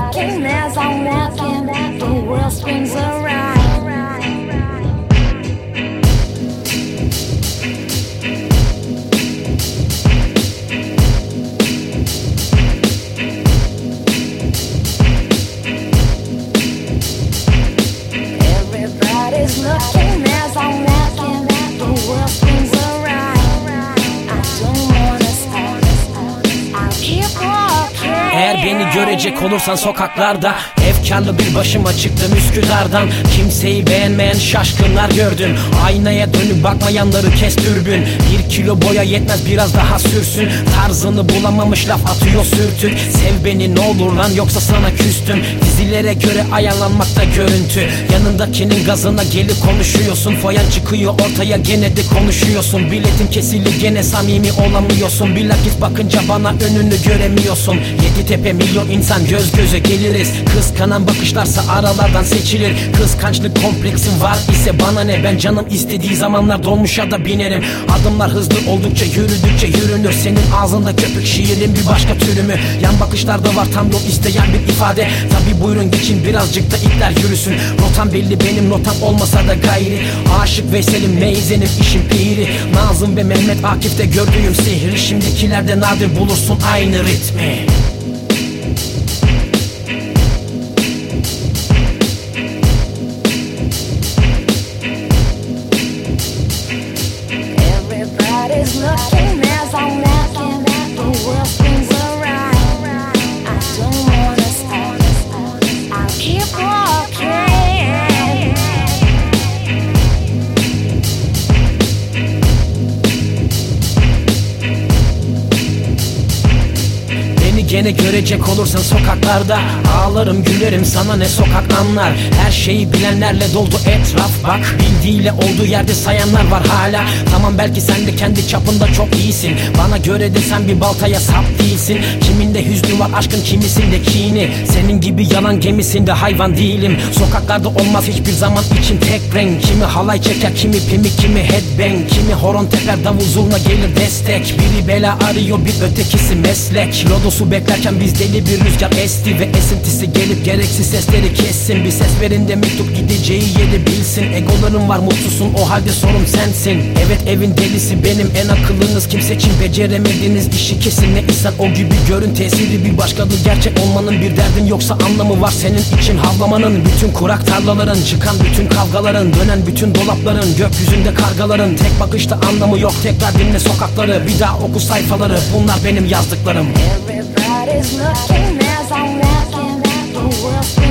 looking as I'm walking, the world spins around. Everybody's looking as I'm walking, the world spins around. I don't wanna stop, I'll keep walking. Eğer beni görecek olursan sokaklarda, efkarlı bir başıma çıktım Üsküdar'dan. Kimseyi beğenmeyen şaşkınlar gördüm. Aynaya dönüp bakmayanları kes dürbün. 1 kilo boya yetmez, biraz daha sürsün. Tarzını bulamamış laf atıyor sürtük. Sev beni ne olur lan, yoksa sana küstüm. Dizilere göre ayarlanmakta görüntü. Yanındakinin gazına gelip konuşuyorsun. Foyan çıkıyor ortaya, gene de konuşuyorsun. Biletin kesildi, gene samimi olamıyorsun. Bilakis bakınca bana önünü göremiyorsun. 7 tepe milyon insan göz göze geliriz. Kıskanan bakışlarsa aralardan seçilir. Kıskançlık kompleksin var ise bana ne, ben canım istediği zamanlar dolmuşa da binerim. Adımlar hızlı oldukça yürüdükçe yürünür. Senin ağzında köpük, şiirin bir başka türü mü? Yan bakışlarda var tam yol isteyen bir ifade. Tabi buyurun geçin, birazcık da ipler yürüsün. Rotam belli benim, notam olmasa da gayri. Aşık Veysel'im, Meyzen'im işin piri. Nazım ve Mehmet Akif'te gördüğüm sihri. Şimdikilerde nadir bulursun aynı ritmi. Everybody's looking as I'm walking, the world spins around. I don't wanna stop, I'll keep walking. Beni gene görecek olursan sokaklarda, ağlarım gülerim, sana ne sokak anlar. Her şeyi bilenlerle doldu etraf, bak bildiğiyle olduğu yerde sayanlar var hala. Tamam belki sen de kendi çapında çok iyisin. Bana göre de sen bir baltaya sap değilsin. Kiminde hüznü var aşkın, kimisinde kini. Senin gibi yalan gemisinde hayvan değilim. Sokaklarda olmaz hiçbir zaman için tek renk. Kimi halay çeker, kimi pimi, kimi headbang. Kimi horon teper, davul zurna gelir destek. Biri bela arıyor, bir ötekisi meslek. Lodosu beklerken biz deli bir rüzgar esti ve esintisi gelip gereksiz sesleri kessin. Bir ses verin de mektup gideceği yeri bilsin. Egoların var, mutsuzsun, o halde sorun sensin. Evet evin delisi benim, en akıllınız kimse için beceremediğiniz işi kesin. Ne insan o gibi görün, tesiri bir başkadır. Gerçek olmanın bir derdin yoksa anlamı var senin için havlamanın. Bütün kurak tarlaların, çıkan bütün kavgaların, dönen bütün dolapların, gökyüzünde kargaların. Tek bakışta anlamı yok, tekrar dinle sokakları, bir daha oku sayfaları, bunlar benim yazdıklarım. Everybody's looking as I'm walking, the world spins